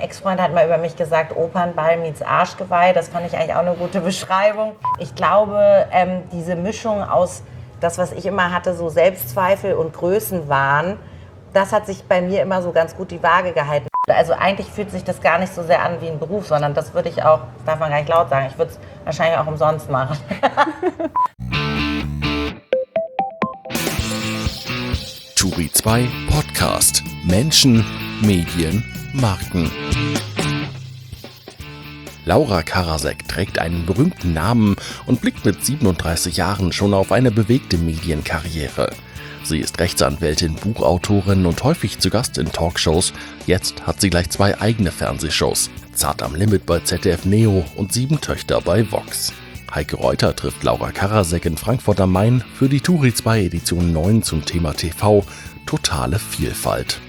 Ex-Freund hat mal über mich gesagt, Opernball meets Arschgeweih. Das fand ich eigentlich auch eine gute Beschreibung. Ich glaube, diese Mischung aus das, was ich immer hatte, so Selbstzweifel und Größenwahn, das hat sich bei mir immer so ganz gut die Waage gehalten. Also eigentlich fühlt sich das gar nicht so sehr an wie ein Beruf, sondern das würde ich auch, darf man gar nicht laut sagen, ich würde es wahrscheinlich auch umsonst machen. Turi 2 Podcast. Menschen, Medien, Marken. Laura Karasek trägt einen berühmten Namen und blickt mit 37 Jahren schon auf eine bewegte Medienkarriere. Sie ist Rechtsanwältin, Buchautorin und häufig zu Gast in Talkshows. Jetzt hat sie gleich 2 eigene Fernsehshows. Zart am Limit bei ZDF Neo und 7 Töchter bei Vox. Heike Reuter trifft Laura Karasek in Frankfurt am Main für die Turi 2 Edition 9 zum Thema TV Totale Vielfalt.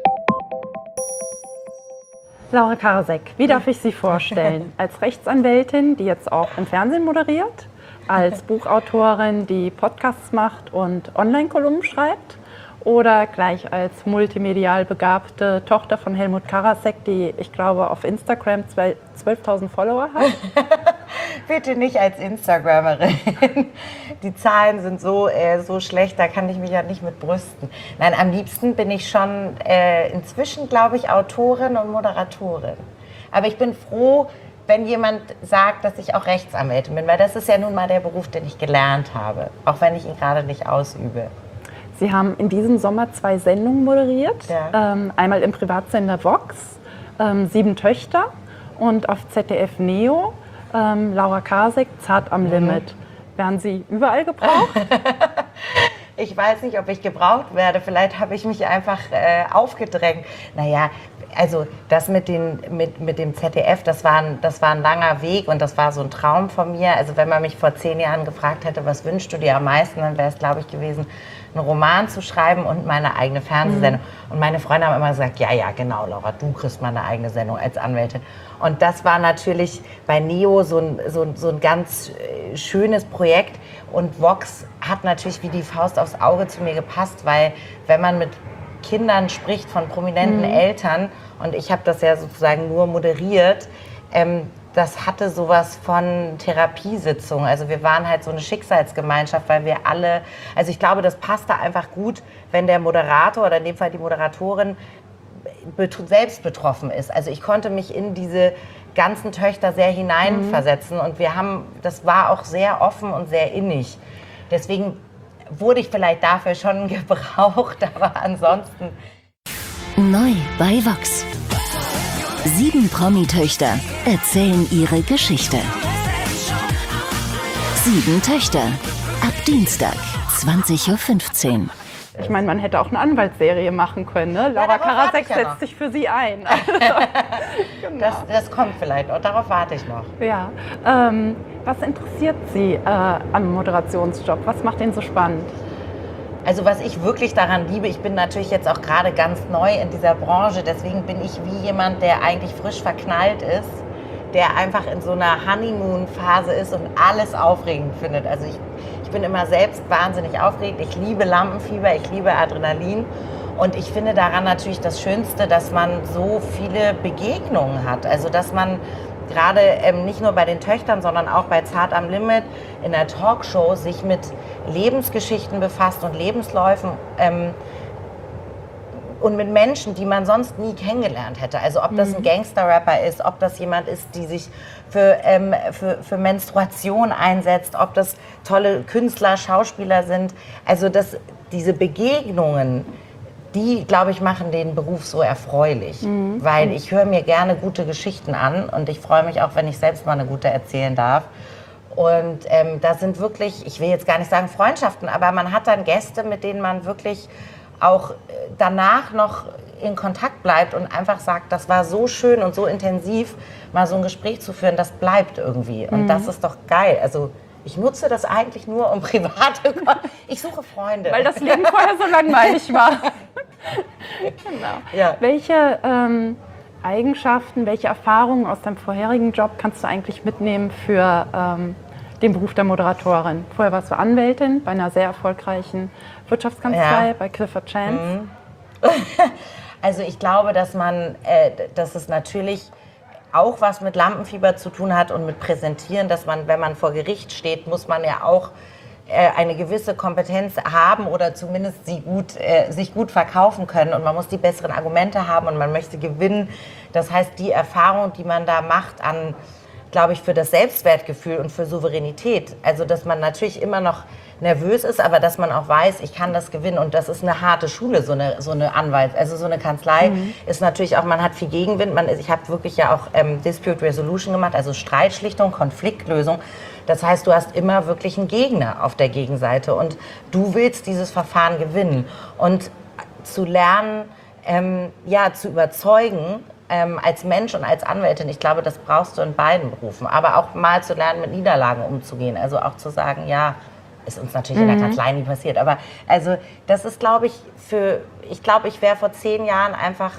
Laura Karasek, wie darf ich Sie vorstellen? Als Rechtsanwältin, die jetzt auch im Fernsehen moderiert, als Buchautorin, die Podcasts macht und Online-Kolumnen schreibt, oder gleich als multimedial begabte Tochter von Helmut Karasek, die, ich glaube, auf Instagram 12.000 Follower hat? Bitte nicht als Instagrammerin. Die Zahlen sind so schlecht, da kann ich mich ja nicht mit brüsten. Nein, am liebsten bin ich schon inzwischen, glaube ich, Autorin und Moderatorin. Aber ich bin froh, wenn jemand sagt, dass ich auch Rechtsanwältin bin, weil das ist ja nun mal der Beruf, den ich gelernt habe, auch wenn ich ihn gerade nicht ausübe. Sie haben in diesem Sommer 2 Sendungen moderiert, ja. Einmal im Privatsender Vox, 7 Töchter, und auf ZDF Neo, Laura Karasek, Zart am Limit. Werden Sie überall gebraucht? Ich weiß nicht, ob ich gebraucht werde. Vielleicht habe ich mich einfach aufgedrängt. Naja, also das mit dem ZDF, das war ein langer Weg und das war so ein Traum von mir. Also wenn man mich vor 10 Jahren gefragt hätte, was wünschst du dir am meisten, dann wäre es, glaube ich, gewesen, einen Roman zu schreiben und meine eigene Fernsehsendung. Und meine Freunde haben immer gesagt, ja, genau, Laura, du kriegst mal eine eigene Sendung als Anwältin. Und das war natürlich bei Neo so ein ganz schönes Projekt. Und Vox hat natürlich wie die Faust aufs Auge zu mir gepasst, weil wenn man mit Kindern spricht von prominenten Eltern, und ich habe das ja sozusagen nur moderiert, das hatte sowas von Therapiesitzung. Also wir waren halt so eine Schicksalsgemeinschaft, weil wir alle, also ich glaube, das passte einfach gut, wenn der Moderator oder in dem Fall die Moderatorin selbst betroffen ist. Also ich konnte mich in diese ganzen Töchter sehr hineinversetzen und das war auch sehr offen und sehr innig. Deswegen wurde ich vielleicht dafür schon gebraucht, aber ansonsten... Neu bei Vox. 7 Promi-Töchter erzählen ihre Geschichte. 7 Töchter. Ab Dienstag, 20.15 Uhr. Ich meine, man hätte auch eine Anwaltsserie machen können, ne? Laura Karasek setzt sich für Sie ein. Genau. Das kommt vielleicht, und darauf warte ich noch. Ja. Was interessiert Sie am Moderationsjob? Was macht ihn so spannend? Also was ich wirklich daran liebe, ich bin natürlich jetzt auch gerade ganz neu in dieser Branche, deswegen bin ich wie jemand, der eigentlich frisch verknallt ist, der einfach in so einer Honeymoon-Phase ist und alles aufregend findet. Also ich bin immer selbst wahnsinnig aufgeregt, ich liebe Lampenfieber, ich liebe Adrenalin und ich finde daran natürlich das Schönste, dass man so viele Begegnungen hat. Also dass man gerade nicht nur bei den Töchtern, sondern auch bei Zart am Limit in der Talkshow sich mit Lebensgeschichten befasst und Lebensläufen und mit Menschen, die man sonst nie kennengelernt hätte. Also ob das ein Gangster-Rapper ist, ob das jemand ist, die sich für Menstruation einsetzt, ob das tolle Künstler, Schauspieler sind. Also diese Begegnungen, die, glaube ich, machen den Beruf so erfreulich, weil ich höre mir gerne gute Geschichten an und ich freue mich auch, wenn ich selbst mal eine gute erzählen darf. Und da sind wirklich, ich will jetzt gar nicht sagen Freundschaften, aber man hat dann Gäste, mit denen man wirklich auch danach noch in Kontakt bleibt und einfach sagt, das war so schön und so intensiv, mal so ein Gespräch zu führen, das bleibt irgendwie. Und das ist doch geil. Also ich nutze das eigentlich nur um private... Ich suche Freunde. Weil das Leben vorher so langweilig war. Genau. Ja. Welche Eigenschaften, welche Erfahrungen aus deinem vorherigen Job kannst du eigentlich mitnehmen für den Beruf der Moderatorin? Vorher warst du Anwältin bei einer sehr erfolgreichen Wirtschaftskanzlei, bei Clifford Chance. Also ich glaube, dass es natürlich auch was mit Lampenfieber zu tun hat und mit Präsentieren, dass man, wenn man vor Gericht steht, muss man ja auch eine gewisse Kompetenz haben oder zumindest sich gut verkaufen können und man muss die besseren Argumente haben und man möchte gewinnen. Das heißt, die Erfahrung, die man da macht glaube ich, für das Selbstwertgefühl und für Souveränität, also dass man natürlich immer noch nervös ist, aber dass man auch weiß, ich kann das gewinnen und das ist eine harte Schule, so eine also so eine Kanzlei ist natürlich auch, man hat viel Gegenwind, ich habe wirklich ja auch Dispute Resolution gemacht, also Streitschlichtung, Konfliktlösung. Das heißt, du hast immer wirklich einen Gegner auf der Gegenseite und du willst dieses Verfahren gewinnen und zu lernen, zu überzeugen, als Mensch und als Anwältin, ich glaube, das brauchst du in beiden Berufen, aber auch mal zu lernen, mit Niederlagen umzugehen, also auch zu sagen, ja, ist uns natürlich in der Kanzlei nie passiert, aber also das ist, glaube ich, ich wäre vor 10 Jahren einfach,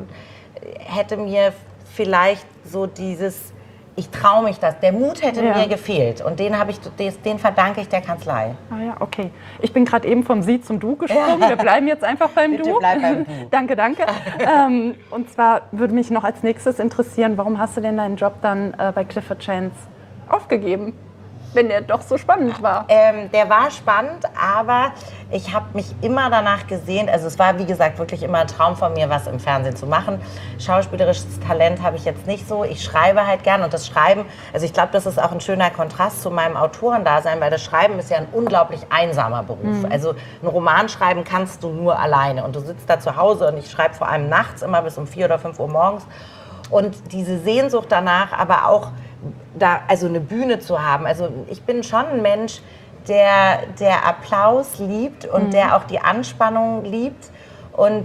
hätte mir vielleicht so ich traue mich das. Der Mut hätte mir gefehlt und den verdanke ich der Kanzlei. Ah ja, okay. Ich bin gerade eben vom Sie zum Du gesprungen. Wir bleiben jetzt einfach beim Bitte Du. bleib beim Du. Danke. Und zwar würde mich noch als nächstes interessieren, warum hast du denn deinen Job dann bei Clifford Chance aufgegeben? Wenn der doch so spannend war. Der war spannend, aber ich habe mich immer danach gesehnt, also es war wie gesagt wirklich immer ein Traum von mir, was im Fernsehen zu machen. Schauspielerisches Talent habe ich jetzt nicht so, ich schreibe halt gern und das Schreiben, also ich glaube, das ist auch ein schöner Kontrast zu meinem Autorendasein, weil das Schreiben ist ja ein unglaublich einsamer Beruf. Also einen Roman schreiben kannst du nur alleine und du sitzt da zu Hause und ich schreibe vor allem nachts immer bis um 4 oder 5 Uhr morgens und diese Sehnsucht danach, aber auch also eine Bühne zu haben. Also ich bin schon ein Mensch, der Applaus liebt und der auch die Anspannung liebt. Und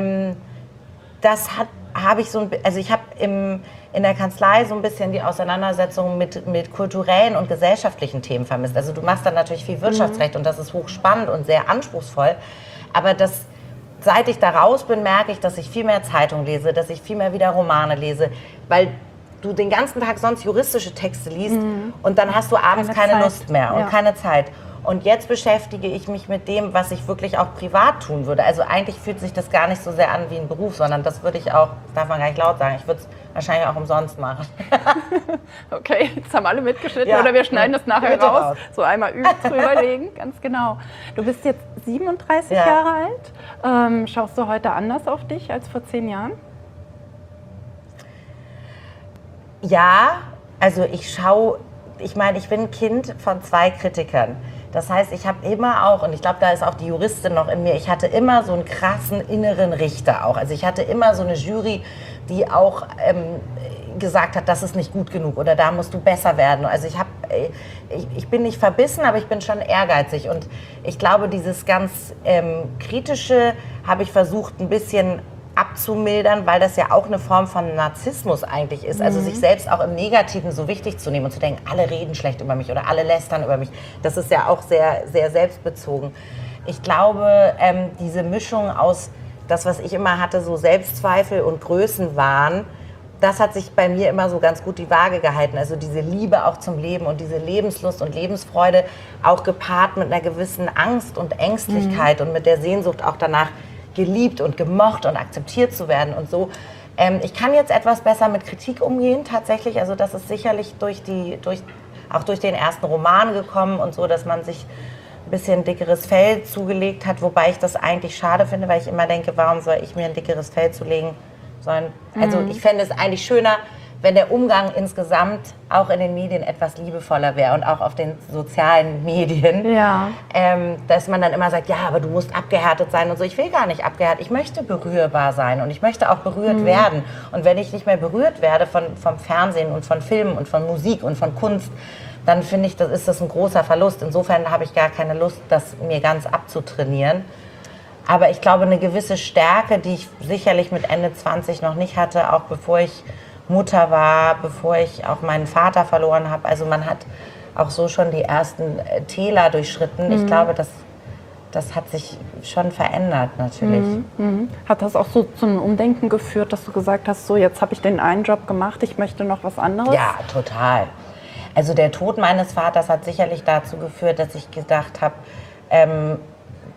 das habe ich also ich habe in der Kanzlei so ein bisschen die Auseinandersetzung mit kulturellen und gesellschaftlichen Themen vermisst. Also du machst dann natürlich viel Wirtschaftsrecht und das ist hochspannend und sehr anspruchsvoll. Aber seit ich da raus bin, merke ich, dass ich viel mehr Zeitung lese, dass ich viel mehr wieder Romane lese, weil du den ganzen Tag sonst juristische Texte liest und dann hast du abends keine Lust mehr und keine Zeit. Und jetzt beschäftige ich mich mit dem, was ich wirklich auch privat tun würde. Also eigentlich fühlt sich das gar nicht so sehr an wie ein Beruf, sondern das würde ich auch, das darf man gar nicht laut sagen, ich würde es wahrscheinlich auch umsonst machen. Okay, jetzt haben alle mitgeschnitten oder wir schneiden das nachher raus. So einmal drüber legen, ganz genau. Du bist jetzt 37 Jahre alt. Schaust du heute anders auf dich als vor 10 Jahren? Ja, also ich bin Kind von 2 Kritikern. Das heißt, ich habe immer auch, und ich glaube, da ist auch die Juristin noch in mir, ich hatte immer so einen krassen inneren Richter auch. Also ich hatte immer so eine Jury, die auch gesagt hat, das ist nicht gut genug oder da musst du besser werden. Also ich bin nicht verbissen, aber ich bin schon ehrgeizig. Und ich glaube, dieses ganz Kritische habe ich versucht, ein bisschen abzumildern, weil das ja auch eine Form von Narzissmus eigentlich ist. Also sich selbst auch im Negativen so wichtig zu nehmen und zu denken, alle reden schlecht über mich oder alle lästern über mich. Das ist ja auch sehr, sehr selbstbezogen. Ich glaube, diese Mischung aus das, was ich immer hatte, so Selbstzweifel und Größenwahn, das hat sich bei mir immer so ganz gut die Waage gehalten. Also diese Liebe auch zum Leben und diese Lebenslust und Lebensfreude, auch gepaart mit einer gewissen Angst und Ängstlichkeit und mit der Sehnsucht auch danach, geliebt und gemocht und akzeptiert zu werden und so. Ich kann jetzt etwas besser mit Kritik umgehen, tatsächlich. Also das ist sicherlich auch durch den ersten Roman gekommen und so, dass man sich ein bisschen dickeres Fell zugelegt hat, wobei ich das eigentlich schade finde, weil ich immer denke, warum soll ich mir ein dickeres Fell zulegen sollen? Also ich fände es eigentlich schöner, wenn der Umgang insgesamt auch in den Medien etwas liebevoller wäre und auch auf den sozialen Medien, dass man dann immer sagt, ja, aber du musst abgehärtet sein und so. Ich will gar nicht abgehärtet, ich möchte berührbar sein und ich möchte auch berührt werden. Und wenn ich nicht mehr berührt werde vom Fernsehen und von Filmen und von Musik und von Kunst, dann finde ich, ist das ein großer Verlust. Insofern habe ich gar keine Lust, das mir ganz abzutrainieren. Aber ich glaube, eine gewisse Stärke, die ich sicherlich mit Ende 20 noch nicht hatte, auch bevor ich Mutter war, bevor ich auch meinen Vater verloren habe. Also man hat auch so schon die ersten Täler durchschritten. Ich glaube, das hat sich schon verändert natürlich. Hat das auch so zu einem Umdenken geführt, dass du gesagt hast, so jetzt habe ich den einen Job gemacht, ich möchte noch was anderes? Ja, total. Also der Tod meines Vaters hat sicherlich dazu geführt, dass ich gedacht habe,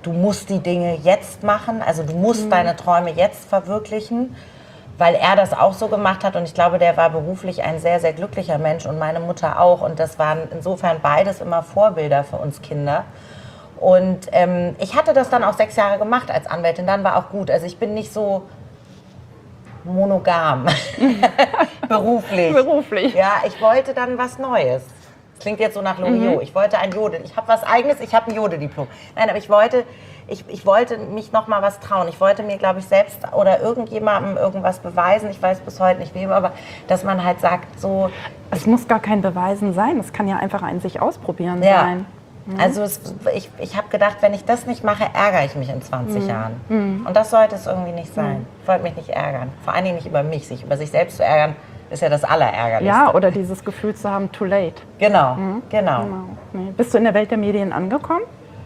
du musst die Dinge jetzt machen, also du musst deine Träume jetzt verwirklichen, weil er das auch so gemacht hat und ich glaube, der war beruflich ein sehr, sehr glücklicher Mensch und meine Mutter auch und das waren insofern beides immer Vorbilder für uns Kinder. Und ich hatte das dann auch 6 Jahre gemacht als Anwältin, dann war auch gut. Also ich bin nicht so monogam beruflich. Ja, ich wollte dann was Neues. Das klingt jetzt so nach Loriot. Ich wollte ein Jode. Ich habe was Eigenes, ich habe ein Jode-Diplom. Nein, aber ich wollte mich noch mal was trauen. Ich wollte mir, glaube ich, selbst oder irgendjemandem irgendwas beweisen. Ich weiß bis heute nicht wem, aber dass man halt sagt so... Es muss gar kein Beweisen sein. Es kann ja einfach ein sich ausprobieren sein. Also ich habe gedacht, wenn ich das nicht mache, ärgere ich mich in 20 Jahren. Und das sollte es irgendwie nicht sein. Ich wollte mich nicht ärgern. Vor allen Dingen nicht über mich. Sich über sich selbst zu ärgern, ist ja das Allerärgerlichste. Ja, oder dieses Gefühl zu haben, too late. Genau. Nee. Bist du in der Welt der Medien angekommen?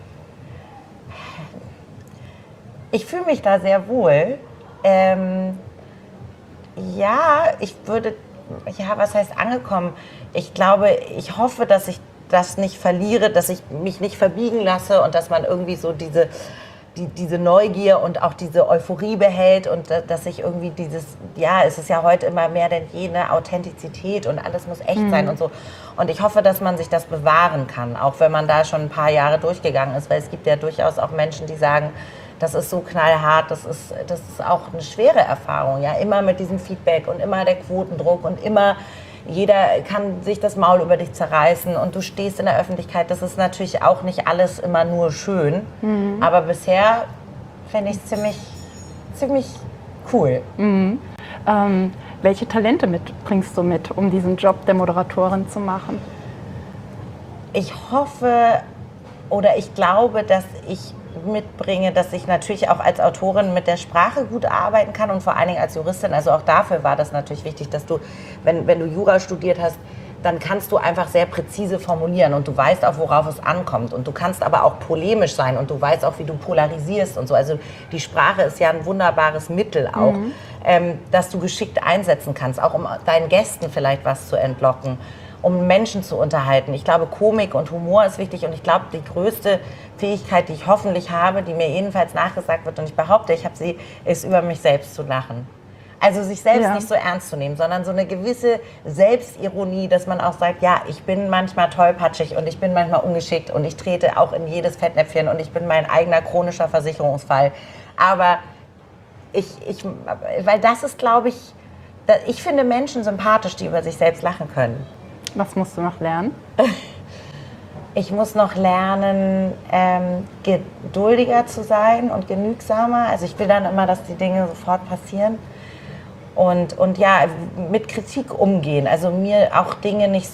Ich fühle mich da sehr wohl. Was heißt angekommen? Ich glaube, ich hoffe, dass ich das nicht verliere, dass ich mich nicht verbiegen lasse und dass man irgendwie so diese Neugier und auch diese Euphorie behält und dass ich irgendwie es ist ja heute immer mehr denn je, ne, Authentizität und alles muss echt sein und so. Und ich hoffe, dass man sich das bewahren kann, auch wenn man da schon ein paar Jahre durchgegangen ist, weil es gibt ja durchaus auch Menschen, die sagen, das ist so knallhart, das ist auch eine schwere Erfahrung, ja, immer mit diesem Feedback und immer der Quotendruck und immer jeder kann sich das Maul über dich zerreißen und du stehst in der Öffentlichkeit. Das ist natürlich auch nicht alles immer nur schön, aber bisher finde ich es ziemlich cool. Welche Talente bringst du mit, um diesen Job der Moderatorin zu machen? Ich hoffe oder ich glaube, dass ich mitbringe, dass ich natürlich auch als Autorin mit der Sprache gut arbeiten kann und vor allen Dingen als Juristin, also auch dafür war das natürlich wichtig, dass du, wenn du Jura studiert hast, dann kannst du einfach sehr präzise formulieren und du weißt auch, worauf es ankommt und du kannst aber auch polemisch sein und du weißt auch, wie du polarisierst und so. Also die Sprache ist ja ein wunderbares Mittel auch, das du geschickt einsetzen kannst, auch um deinen Gästen vielleicht was zu entlocken, um Menschen zu unterhalten. Ich glaube, Komik und Humor ist wichtig und ich glaube, die größte Fähigkeit, die ich hoffentlich habe, die mir jedenfalls nachgesagt wird und ich behaupte, ich habe sie, ist über mich selbst zu lachen. Also sich selbst nicht so ernst zu nehmen, sondern so eine gewisse Selbstironie, dass man auch sagt, ja, ich bin manchmal tollpatschig und ich bin manchmal ungeschickt und ich trete auch in jedes Fettnäpfchen und ich bin mein eigener chronischer Versicherungsfall. Aber weil das ist, glaube ich finde Menschen sympathisch, die über sich selbst lachen können. Was musst du noch lernen? Ich muss noch lernen, geduldiger zu sein und genügsamer. Also ich will dann immer, dass die Dinge sofort passieren. Und ja, mit Kritik umgehen. Also mir auch Dinge nicht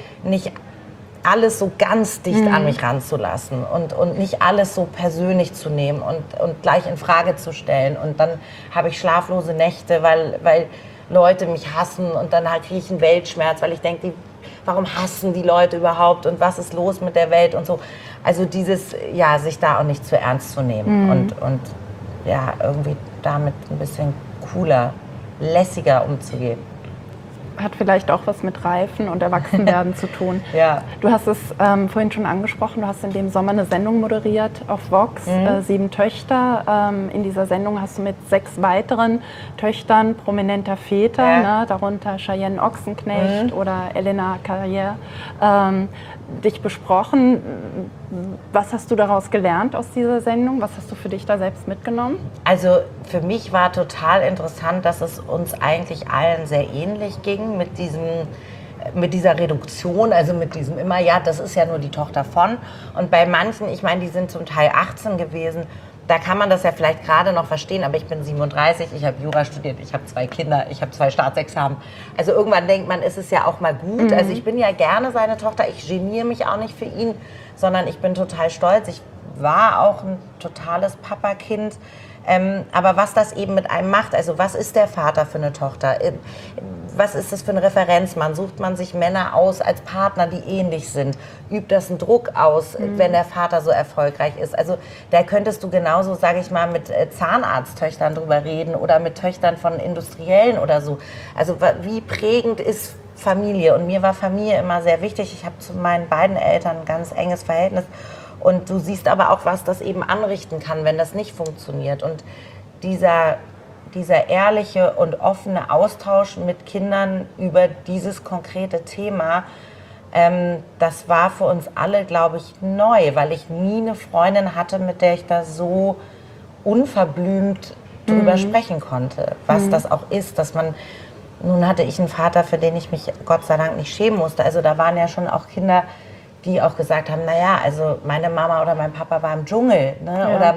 alles so ganz dicht an mich ranzulassen und nicht alles so persönlich zu nehmen und gleich in Frage zu stellen. Und dann habe ich schlaflose Nächte, weil Leute mich hassen und dann kriege ich einen Weltschmerz, weil ich denke, warum hassen die Leute überhaupt und was ist los mit der Welt und so. Also sich da auch nicht zu ernst zu nehmen und ja, irgendwie damit ein bisschen cooler, lässiger umzugehen. Hat vielleicht auch was mit Reifen und Erwachsenwerden zu tun. Ja. Du hast es vorhin schon angesprochen, du hast in dem Sommer eine Sendung moderiert auf Vox, 7 Töchter. In dieser Sendung hast du mit 6 weiteren Töchtern prominenter Väter, darunter Cheyenne Ochsenknecht oder Elena Carrière, dich besprochen. Was hast du daraus gelernt aus dieser Sendung? Was hast du für dich da selbst mitgenommen? Also für mich war total interessant, dass es uns eigentlich allen sehr ähnlich ging mit dieser Reduktion, also mit diesem immer, ja, das ist ja nur die Tochter von. Und bei manchen, ich meine, die sind zum Teil 18 gewesen, da kann man das ja vielleicht gerade noch verstehen, aber ich bin 37, ich habe Jura studiert, ich habe 2 Kinder, ich habe 2 Staatsexamen. Also irgendwann denkt man, ist es ja auch mal gut. Also ich bin ja gerne seine Tochter, ich geniere mich auch nicht für ihn, sondern ich bin total stolz. Ich war auch ein totales Papakind. Aber was das eben mit einem macht, also was ist der Vater für eine Tochter? Was ist das für ein Referenzmann? Sucht man sich Männer aus als Partner, die ähnlich sind? Übt das einen Druck aus, wenn der Vater so erfolgreich ist? Also da könntest du genauso, sage ich mal, mit Zahnarzttöchtern drüber reden oder mit Töchtern von Industriellen oder so. Also wie prägend ist Familie? Und mir war Familie immer sehr wichtig. Ich habe zu meinen beiden Eltern ein ganz enges Verhältnis. Und du siehst aber auch, was das eben anrichten kann, wenn das nicht funktioniert. Und dieser ehrliche und offene Austausch mit Kindern über dieses konkrete Thema, das war für uns alle, glaube ich, neu, weil ich nie eine Freundin hatte, mit der ich da so unverblümt drüber sprechen konnte, was das auch ist, dass man, nun hatte ich einen Vater, für den ich mich Gott sei Dank nicht schämen musste, also da waren ja schon auch Kinder, die auch gesagt haben, naja, also meine Mama oder mein Papa war im Dschungel, ne? Oder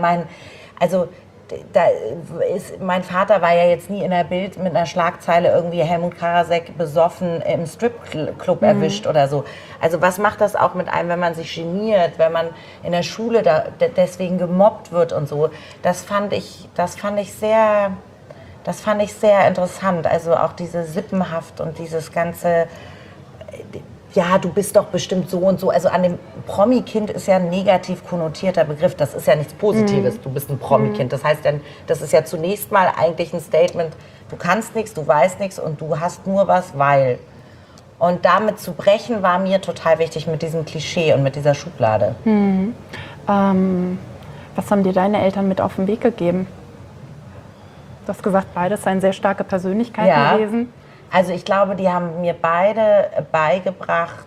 mein Vater war ja jetzt nie in der Bild mit einer Schlagzeile irgendwie Helmut Karasek besoffen im Stripclub erwischt oder so. Also was macht das auch mit einem, wenn man sich geniert, wenn man in der Schule deswegen gemobbt wird und so. Das fand ich sehr interessant. Also auch diese Sippenhaft und dieses ganze, ja, du bist doch bestimmt so und so. Also an dem Promi-Kind ist ja ein negativ konnotierter Begriff. Das ist ja nichts Positives. Du bist ein Promi-Kind. Das heißt, das ist ja zunächst mal eigentlich ein Statement, du kannst nichts, du weißt nichts und du hast nur was, weil. Und damit zu brechen war mir total wichtig mit diesem Klischee und mit dieser Schublade. Was haben dir deine Eltern mit auf den Weg gegeben? Du hast gesagt, beides seien sehr starke Persönlichkeiten gewesen. Also ich glaube, die haben mir beide beigebracht,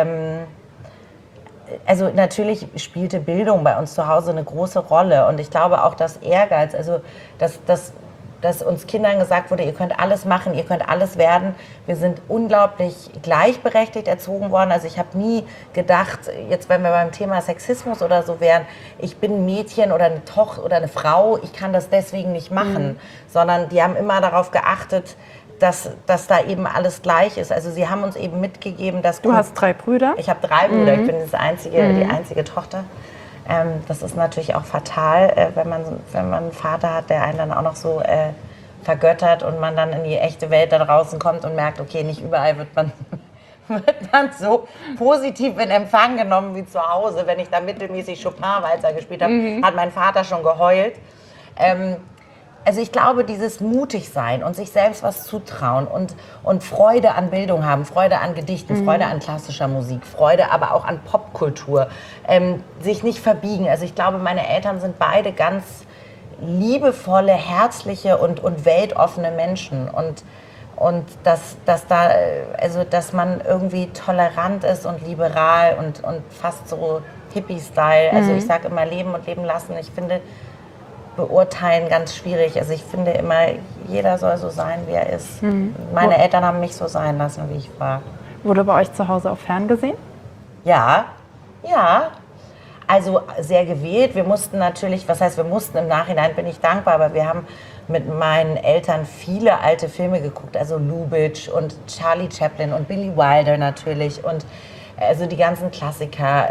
also natürlich spielte Bildung bei uns zu Hause eine große Rolle und ich glaube auch, dass Ehrgeiz, also dass uns Kindern gesagt wurde, ihr könnt alles machen, ihr könnt alles werden. Wir sind unglaublich gleichberechtigt erzogen worden. Also ich habe nie gedacht, jetzt wenn wir beim Thema Sexismus oder so wären, ich bin ein Mädchen oder eine Tochter oder eine Frau, ich kann das deswegen nicht machen, sondern die haben immer darauf geachtet, dass da eben alles gleich ist. Also sie haben uns eben mitgegeben, dass... Du hast 3 Brüder? Ich habe 3 Brüder, ich bin die einzige Tochter. Das ist natürlich auch fatal, wenn man einen Vater hat, der einen dann auch noch so vergöttert und man dann in die echte Welt da draußen kommt und merkt, okay, nicht überall wird man so positiv in Empfang genommen wie zu Hause. Wenn ich da mittelmäßig Chopin-Walzer gespielt habe, hat mein Vater schon geheult. Also ich glaube, dieses mutig sein und sich selbst was zutrauen und Freude an Bildung haben, Freude an Gedichten, Freude an klassischer Musik, Freude aber auch an Popkultur, sich nicht verbiegen. Also ich glaube, meine Eltern sind beide ganz liebevolle, herzliche und weltoffene Menschen und dass man irgendwie tolerant ist und liberal und fast so Hippie-Style. Also ich sage immer leben und leben lassen. Ich finde beurteilen ganz schwierig. Also ich finde immer, jeder soll so sein, wie er ist. Meine Eltern haben mich so sein lassen, wie ich war. Wurde bei euch zu Hause auch ferngesehen? Ja. Also sehr gewählt. Wir mussten natürlich, was heißt wir mussten, im Nachhinein bin ich dankbar, aber wir haben mit meinen Eltern viele alte Filme geguckt, also Lubitsch und Charlie Chaplin und Billy Wilder natürlich und also die ganzen Klassiker.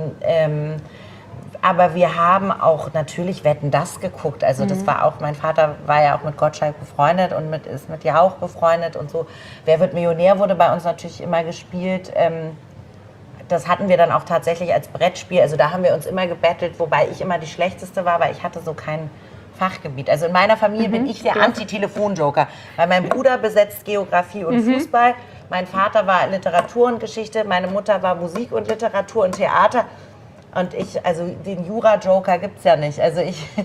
Aber wir haben auch natürlich Wetten, das geguckt. Also das war auch, mein Vater war ja auch mit Gottschalk befreundet und ist mit Jauch befreundet und so. Wer wird Millionär wurde bei uns natürlich immer gespielt. Das hatten wir dann auch tatsächlich als Brettspiel. Also da haben wir uns immer gebettelt, wobei ich immer die Schlechteste war, weil ich hatte so kein Fachgebiet. Also in meiner Familie bin ich der Anti-Telefon-Joker. Weil mein Bruder besetzt Geografie und Fußball. Mein Vater war Literatur und Geschichte. Meine Mutter war Musik und Literatur und Theater. Und also den Jura-Joker gibt es ja nicht. Also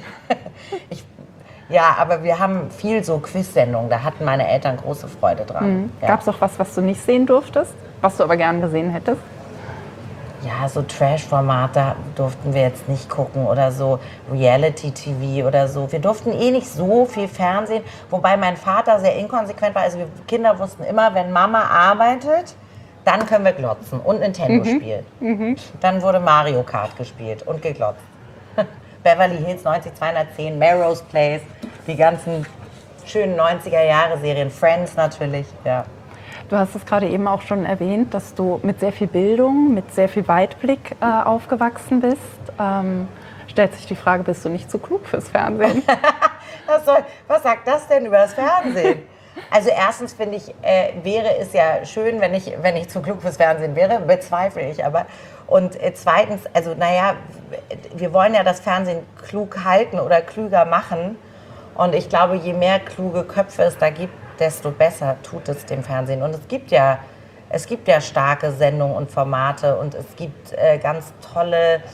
ja, aber wir haben viel so Quiz-Sendungen, da hatten meine Eltern große Freude dran. Ja. Gab es auch was du nicht sehen durftest, was du aber gern gesehen hättest? Ja, so Trash-Formate durften wir jetzt nicht gucken oder so Reality-TV oder so. Wir durften nicht so viel Fernsehen, wobei mein Vater sehr inkonsequent war. Also wir Kinder wussten immer, wenn Mama arbeitet, dann können wir glotzen und Nintendo spielen. Dann wurde Mario Kart gespielt und geglotzt. Beverly Hills 90210, Melrose Place, die ganzen schönen 90er-Jahre-Serien, Friends natürlich, ja. Du hast es gerade eben auch schon erwähnt, dass du mit sehr viel Bildung, mit sehr viel Weitblick aufgewachsen bist. Stellt sich die Frage, bist du nicht zu klug fürs Fernsehen? Was sagt das denn über das Fernsehen? Also erstens finde ich, wäre es ja schön, wenn ich zu klug fürs Fernsehen wäre, bezweifle ich aber. Und zweitens, also naja, wir wollen ja das Fernsehen klug halten oder klüger machen. Und ich glaube, je mehr kluge Köpfe es da gibt, desto besser tut es dem Fernsehen. Und es gibt ja starke Sendungen und Formate und es gibt ganz tolle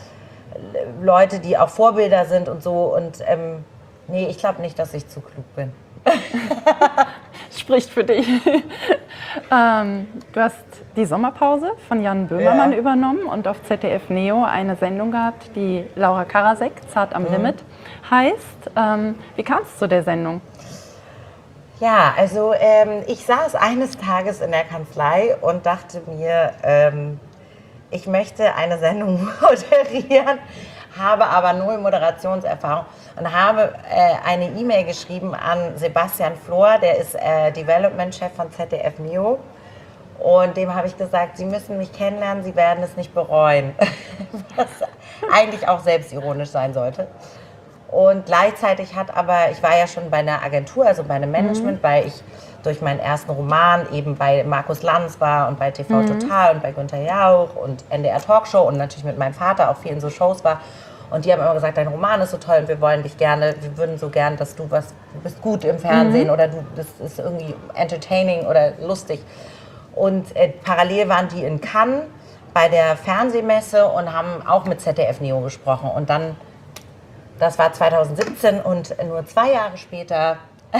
Leute, die auch Vorbilder sind und so. Und nee, ich glaube nicht, dass ich zu klug bin. Spricht für dich. Du hast die Sommerpause von Jan Böhmermann übernommen und auf ZDF Neo eine Sendung gehabt, die Laura Karasek, Zart am Limit, heißt. Wie kam es zu der Sendung? Ja, also ich saß eines Tages in der Kanzlei und dachte mir, ich möchte eine Sendung moderieren, habe aber null Moderationserfahrung und habe eine E-Mail geschrieben an Sebastian Flor, der ist Development-Chef von ZDF Neo. Und dem habe ich gesagt, Sie müssen mich kennenlernen, Sie werden es nicht bereuen. Was eigentlich auch selbstironisch sein sollte. Und gleichzeitig ich war ja schon bei einer Agentur, also bei einem Management, weil ich durch meinen ersten Roman eben bei Markus Lanz war und bei TV Total und bei Günther Jauch und NDR Talkshow und natürlich mit meinem Vater auch viel in so Shows war. Und die haben immer gesagt, dein Roman ist so toll und wir wollen dich gerne, wir würden so gern, dass du bist gut im Fernsehen oder das ist irgendwie entertaining oder lustig. Und parallel waren die in Cannes bei der Fernsehmesse und haben auch mit ZDF Neo gesprochen. Und dann, das war 2017 und nur 2 Jahre später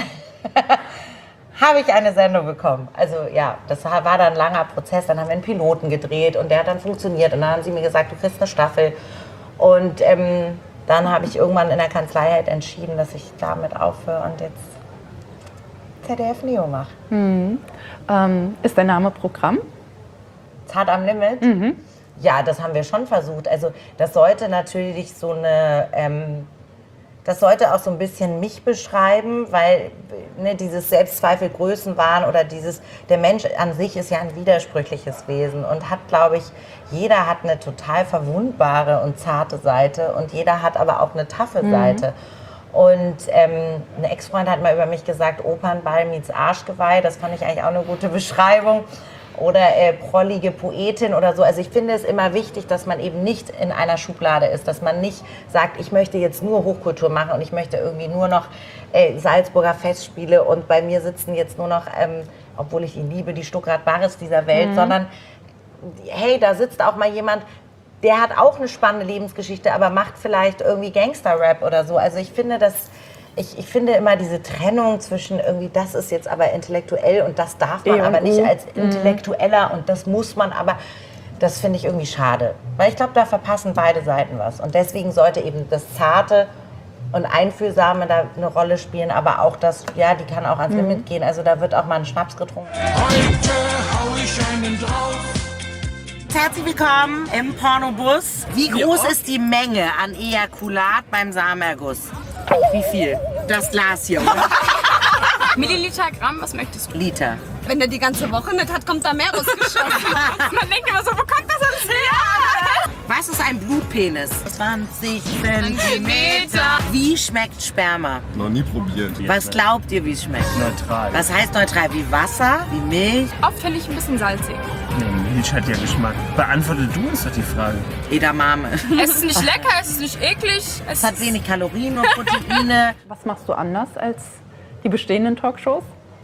habe ich eine Sendung bekommen. Also ja, das war dann ein langer Prozess. Dann haben wir einen Piloten gedreht und der hat dann funktioniert. Und dann haben sie mir gesagt, du kriegst eine Staffel. Und dann habe ich irgendwann in der Kanzlei halt entschieden, dass ich damit aufhöre und jetzt ZDF Neo mache. Ist der Name Programm? Zart am Limit? Ja, das haben wir schon versucht. Also das sollte natürlich das sollte auch so ein bisschen mich beschreiben, weil dieses Selbstzweifel, Größenwahn oder der Mensch an sich ist ja ein widersprüchliches Wesen und hat, glaube ich, jeder hat eine total verwundbare und zarte Seite und jeder hat aber auch eine taffe Seite. Und eine Ex-Freundin hat mal über mich gesagt, Opernball meets Arschgeweih, das fand ich eigentlich auch eine gute Beschreibung. Oder prollige Poetin oder so. Also ich finde es immer wichtig, dass man eben nicht in einer Schublade ist, dass man nicht sagt, ich möchte jetzt nur Hochkultur machen und ich möchte irgendwie nur noch Salzburger Festspiele und bei mir sitzen jetzt nur noch, obwohl ich ihn liebe, die Stuckrad-Barres dieser Welt, sondern hey, da sitzt auch mal jemand, der hat auch eine spannende Lebensgeschichte, aber macht vielleicht irgendwie Gangster-Rap oder so. Also ich finde ich finde immer diese Trennung zwischen irgendwie, das ist jetzt aber intellektuell und das darf man aber nicht als Intellektueller und das muss man aber, das finde ich irgendwie schade. Weil ich glaube, da verpassen beide Seiten was. Und deswegen sollte eben das Zarte und Einfühlsame da eine Rolle spielen, aber auch das, ja, die kann auch ans Limit gehen. Also da wird auch mal ein Schnaps getrunken. Heute hau ich einen drauf. Herzlich willkommen im Pornobus. Wie groß ist die Menge an Ejakulat beim Samenerguss? Wie viel? Das Glas hier, oder? Milliliter, Gramm, was möchtest du? Liter. Wenn der die ganze Woche nicht hat, kommt da mehr rausgeschossen. Man denkt immer so, wo kommt das alles her? Was ist ein Blutpenis? 20 Zentimeter. Wie schmeckt Sperma? Noch nie probiert. Was glaubt ihr, wie es schmeckt? Neutral. Was heißt neutral? Wie Wasser? Wie Milch? Oft finde ich ein bisschen salzig. Nee, Milch hat ja Geschmack. Beantworte du uns doch die Frage. Edamame. Es ist nicht lecker, es ist nicht eklig. Es hat wenig Kalorien, nur Proteine. Was machst du anders als die bestehenden Talkshows?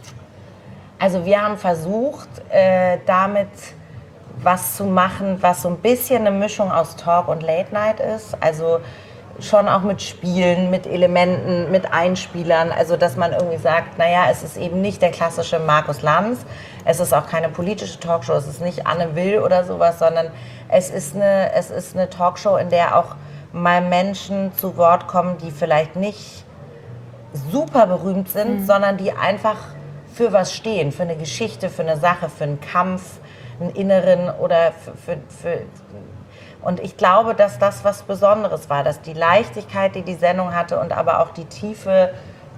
Also wir haben versucht, damit was zu machen, was so ein bisschen eine Mischung aus Talk und Late Night ist. Also schon auch mit Spielen, mit Elementen, mit Einspielern. Also dass man irgendwie sagt, naja, es ist eben nicht der klassische Markus Lanz. Es ist auch keine politische Talkshow, es ist nicht Anne Will oder sowas, sondern es ist eine Talkshow, in der auch mal Menschen zu Wort kommen, die vielleicht nicht super berühmt sind, sondern die einfach für was stehen, für eine Geschichte, für eine Sache, für einen Kampf, einen inneren oder für und ich glaube, dass das was Besonderes war, dass die Leichtigkeit, die die Sendung hatte und aber auch die Tiefe,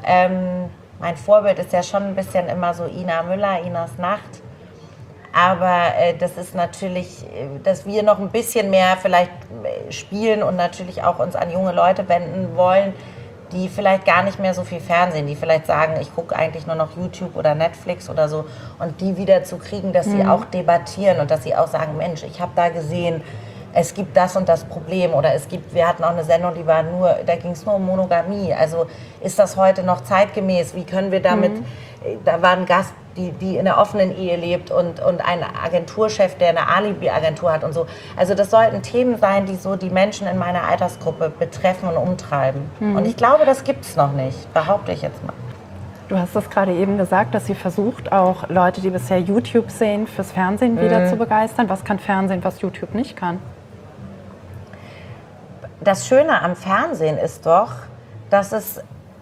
mein Vorbild ist ja schon ein bisschen immer so Ina Müller, Inas Nacht, aber das ist natürlich, dass wir noch ein bisschen mehr vielleicht spielen und natürlich auch uns an junge Leute wenden wollen, die vielleicht gar nicht mehr so viel Fernsehen, die vielleicht sagen, ich gucke eigentlich nur noch YouTube oder Netflix oder so und die wieder zu kriegen, dass sie auch debattieren und dass sie auch sagen, Mensch, ich habe da gesehen, es gibt das und das Problem oder wir hatten auch eine Sendung, da ging es nur um Monogamie, also ist das heute noch zeitgemäß, wie können wir damit, da war ein Gast, die in einer offenen Ehe lebt und einen Agenturchef, der eine Alibi-Agentur hat und so. Also das sollten Themen sein, die so die Menschen in meiner Altersgruppe betreffen und umtreiben. Und ich glaube, das gibt es noch nicht, behaupte ich jetzt mal. Du hast das gerade eben gesagt, dass sie versucht, auch Leute, die bisher YouTube sehen, fürs Fernsehen wieder zu begeistern. Was kann Fernsehen, was YouTube nicht kann? Das Schöne am Fernsehen ist doch, dass es,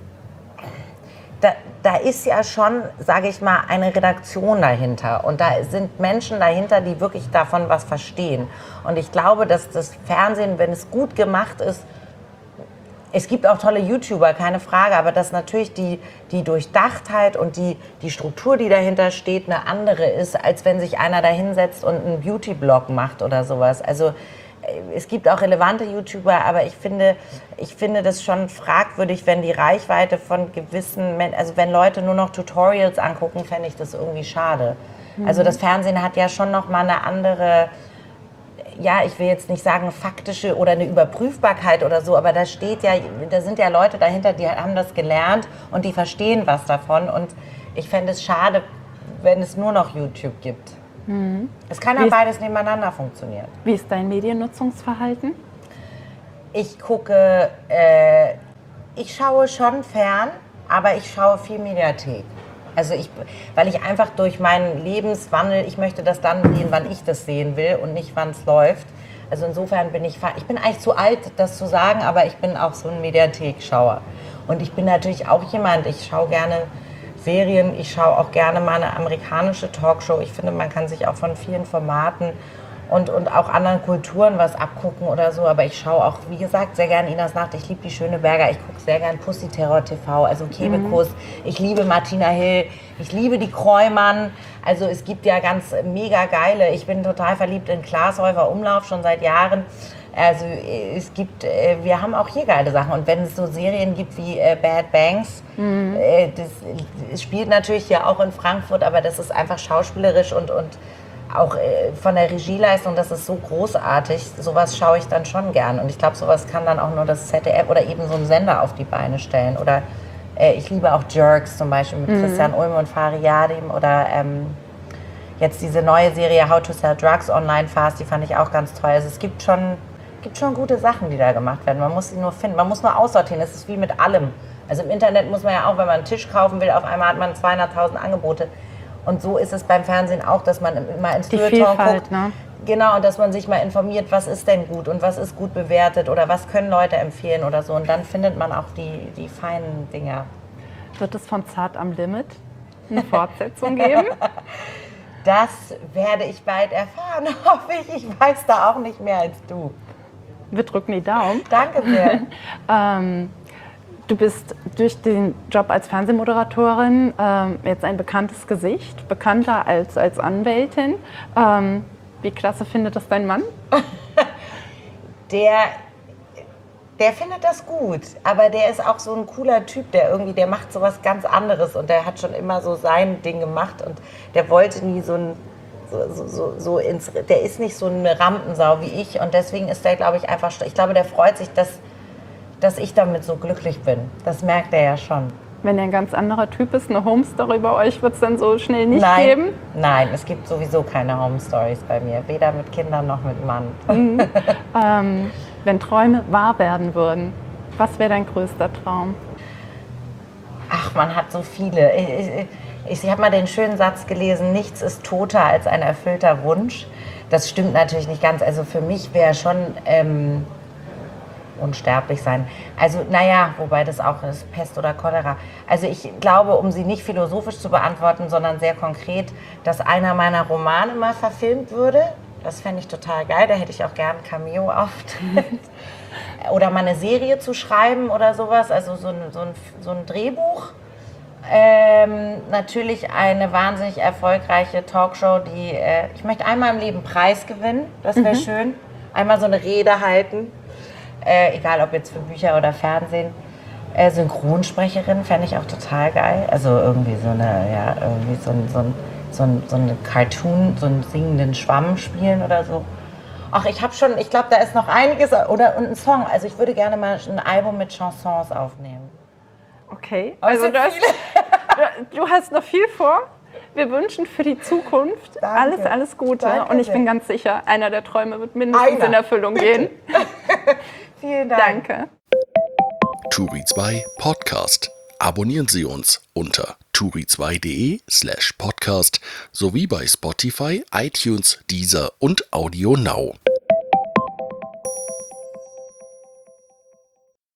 da ist ja schon, sage ich mal, eine Redaktion dahinter. Und da sind Menschen dahinter, die wirklich davon was verstehen. Und ich glaube, dass das Fernsehen, wenn es gut gemacht ist, es gibt auch tolle YouTuber, keine Frage, aber dass natürlich die Durchdachtheit und die Struktur, die dahinter steht, eine andere ist, als wenn sich einer da hinsetzt und einen Beauty-Blog macht oder sowas. Also es gibt auch relevante YouTuber, aber ich finde das schon fragwürdig, wenn die Reichweite von gewissen Menschen, also wenn Leute nur noch Tutorials angucken, fände ich das irgendwie schade. Also das Fernsehen hat ja schon noch mal eine andere, ja, ich will jetzt nicht sagen faktische oder eine Überprüfbarkeit oder so, aber da sind ja Leute dahinter, die haben das gelernt und die verstehen was davon und ich fände es schade, wenn es nur noch YouTube gibt. Es kann ja beides nebeneinander funktionieren. Wie ist dein Mediennutzungsverhalten? Ich schaue schon fern, aber ich schaue viel Mediathek. Also weil ich einfach durch meinen Lebenswandel, ich möchte das dann sehen, wann ich das sehen will und nicht, wann es läuft. Also insofern bin ich eigentlich zu alt, das zu sagen, aber ich bin auch so ein Mediathek-Schauer. Und ich bin natürlich auch jemand, ich schaue gerne Serien, ich schaue auch gerne mal eine amerikanische Talkshow. Ich finde, man kann sich auch von vielen Formaten und auch anderen Kulturen was abgucken oder so. Aber ich schaue auch, wie gesagt, sehr gerne Inas Nacht. Ich liebe die Schöneberger. Ich gucke sehr gerne Pussy Terror TV, also Kebekus. Ich liebe Martina Hill. Ich liebe die Kreumann. Also es gibt ja ganz mega geile. Ich bin total verliebt in Klaas Häufer Umlauf schon seit Jahren. Also wir haben auch hier geile Sachen. Und wenn es so Serien gibt wie Bad Banks, das spielt natürlich hier auch in Frankfurt, aber das ist einfach schauspielerisch und auch von der Regieleistung, das ist so großartig. Sowas schaue ich dann schon gern. Und ich glaube, sowas kann dann auch nur das ZDF oder eben so ein Sender auf die Beine stellen. Oder ich liebe auch Jerks zum Beispiel mit Christian Ulm und Fari Yadim oder jetzt diese neue Serie How to Sell Drugs Online Fast, die fand ich auch ganz toll. Also es gibt schon gute Sachen, die da gemacht werden. Man muss sie nur finden. Man muss nur aussortieren. Es ist wie mit allem. Also im Internet muss man ja auch, wenn man einen Tisch kaufen will, auf einmal hat man 200.000 Angebote. Und so ist es beim Fernsehen auch, dass man immer ins Feuilleton guckt. Ne? Genau, und dass man sich mal informiert, was ist denn gut und was ist gut bewertet oder was können Leute empfehlen oder so. Und dann findet man auch die feinen Dinger. Wird es von Zart am Limit eine Fortsetzung geben? Das werde ich bald erfahren, hoffe ich. Ich weiß da auch nicht mehr als du. Wir drücken die Daumen. Danke sehr. Du bist durch den Job als Fernsehmoderatorin jetzt ein bekanntes Gesicht, bekannter als Anwältin. Wie klasse findet das dein Mann? Der findet das gut, aber der ist auch so ein cooler Typ, der macht sowas ganz anderes und der hat schon immer so sein Ding gemacht und der wollte nie der ist nicht so eine Rampensau wie ich und deswegen ist der, glaube ich, einfach, ich glaube, der freut sich, dass ich damit so glücklich bin. Das merkt er ja schon. Wenn er ein ganz anderer Typ ist, eine Home-Story bei euch wird es dann so schnell nicht geben? Nein, es gibt sowieso keine Home-Stories bei mir, weder mit Kindern noch mit Mann. Wenn Träume wahr werden würden, was wäre dein größter Traum? Ach, man hat so viele. Ich habe mal den schönen Satz gelesen, nichts ist toter als ein erfüllter Wunsch. Das stimmt natürlich nicht ganz. Also für mich wäre schon unsterblich sein. Also naja, wobei das auch ist, Pest oder Cholera. Also ich glaube, um sie nicht philosophisch zu beantworten, sondern sehr konkret, dass einer meiner Romane mal verfilmt würde. Das fände ich total geil, da hätte ich auch gern Cameo-Auftritt. Oder mal eine Serie zu schreiben oder sowas, also so ein Drehbuch. Natürlich eine wahnsinnig erfolgreiche Talkshow, ich möchte einmal im Leben einen Preis gewinnen, das wäre schön. Einmal so eine Rede halten, egal ob jetzt für Bücher oder Fernsehen. Synchronsprecherin fände ich auch total geil, also irgendwie so eine Cartoon, so einen singenden Schwamm spielen oder so. Ach, ich glaube, da ist noch einiges, und ein Song. Also ich würde gerne mal ein Album mit Chansons aufnehmen. Okay, also du hast noch viel vor. Wir wünschen für die Zukunft Danke. alles Gute. Danke Und ich sehr. bin ganz sicher, einer der Träume wird mindestens in Erfüllung gehen. Vielen Dank. Danke. Turi 2 Podcast. Abonnieren Sie uns unter turi2.de/podcast sowie bei Spotify, iTunes, Deezer und Audio Now.